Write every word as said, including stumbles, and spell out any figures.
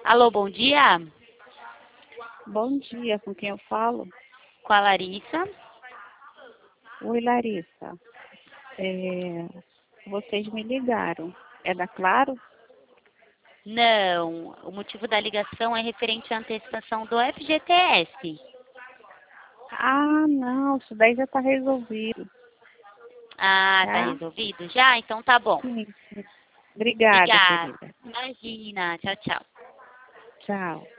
Alô, bom dia. Bom dia, com quem eu falo? Com a Larissa. Oi, Larissa. É, vocês me ligaram. É da Claro? Não, o motivo da ligação é referente à antecipação do F G T S. Ah, não, isso daí já está resolvido, Ah, tá tá? resolvido já? Então tá bom. Sim, sim. Obrigada, Obrigada. querida. Imagina. Tchau, tchau. Tchau.